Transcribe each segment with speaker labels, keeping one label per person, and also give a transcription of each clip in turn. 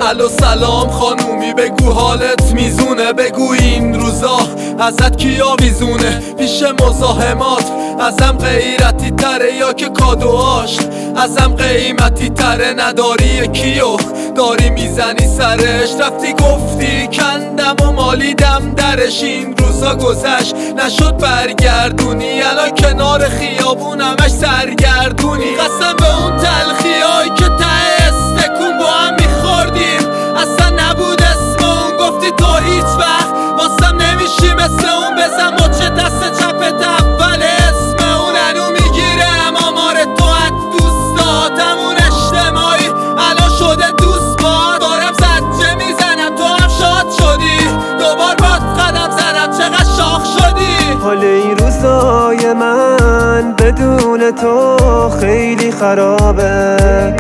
Speaker 1: الو سلام خانومی، بگو حالت میزونه، بگو این روزا ازت کیا ویزونه. پیش مزاحمات ازم غیرتی تره یا که کادوهاش ازم قیمتی تره؟ نداری یکیو داری میزنی سرش، رفتی گفتی کندم و مالیدم درش. این روزا گذشت نشد برگردونی، الان کنار خیابون همش سرگردونی. قسم به اون تلخیایی که ته استکون با هم میخوردیم اصلا نبود اسم اون. گفتی تو هیچ وقت واسم نمیشی مثل اون، بزن مچ دست چپت اول اسم اون. هنو میگیرم آمار تو از دوستاتمون اجتماعی الان شده دوست بار. دارم زجه میزنم تو هم شاد شدی، دوبار باد قدم زدم چقدر شاخ شدی.
Speaker 2: حال این روزای من بدون تو خیلی خرابه،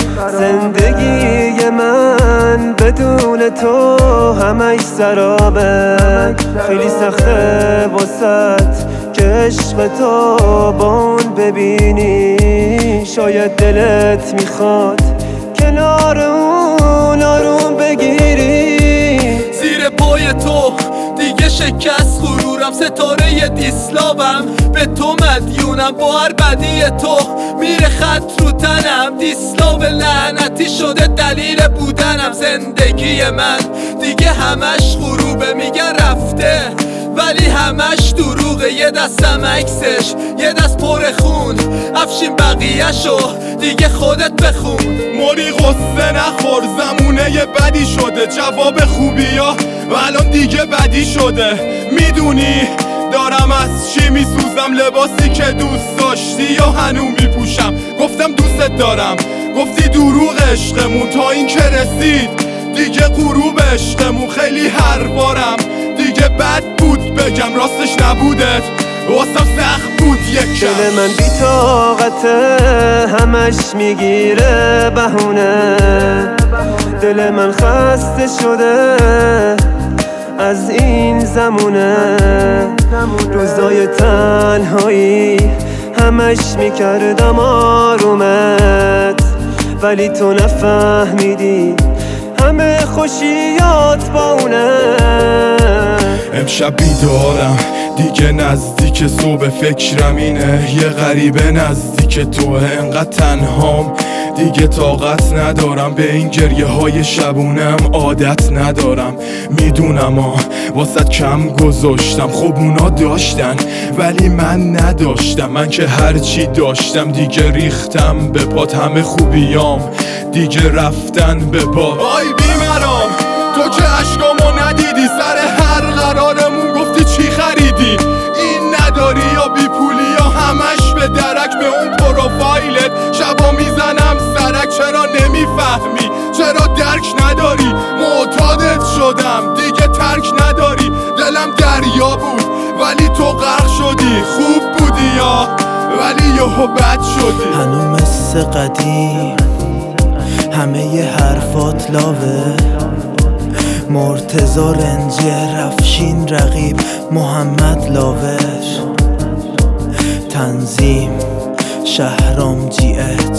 Speaker 2: زندگی من بدون تو همش سرابه. خیلی سخته واسط که عشق تو با اون ببینی، شاید دلت میخواد کنار اون آروم بگیری.
Speaker 1: زیر پای تو دیگه شکست غرورم، ستاره دیسلاوم به تو مدیونم. با هر بدی تو میره خط رو تنم، دیسلاو لعنتی شده دلیل بودنم. زندگی من دیگه همش غروبه، میگن رفته ولی همش دروغه. یه دستم عکسش یه دست پر خون، افشین بقیه‌شو دیگه خودت بخون.
Speaker 3: موری غصه نخور زمونه یه بدی شده، جواب خوبیا و الان دیگه بدی شده. میدونی دارم از چی میسوزم، لباسی که دوست داشتی یا هنو میپوشم. گفتم دوستت دارم گفتی دروغ عشقمون، تا این که رسید دیگه غروب عشقمون. خیلی هر بارم دیگه بد بود بگم راستش نبودت، واسم سخت بود یک کم.
Speaker 2: دل من بی طاقته همش میگیره بهونه، دل من خسته شده از این زمونه. روزای تنهایی همش میکردم آرومت، ولی تو نفهمیدی همه خوشیات با اونه.
Speaker 3: امشب بیدارم دیگه نزدیک صبح، فکرم اینه یه غریبه نزدیک توه. انقدر تنهام دیگه طاقت ندارم، به این گریه های شبونم عادت ندارم. میدونم واسه کم گذاشتم، خب اونا داشتن ولی من نداشتم. من که هرچی داشتم دیگه ریختم به پات، همه خوبیام دیگه رفتن به پات. آی بیمرام تو که عشقامو ندیدی، سر هر قرارمون گفتی چی خریدی. این نداری یا بی پولی یا همش به درک، به اون پروفایلت شبا میزنم سرک. چرا نمیفهمی چرا درک نداری؟ معتادت شدم دیگه ترک نداری. دلم دریا بود ولی تو غرق شدی، خوب بودی یا ولی یهو بد شدی.
Speaker 4: هنو مثل قدیم همه ی حرفات لاوه، مرتضی رنجه رفشین رقیب محمد لاور، تنظیم شهرام جیت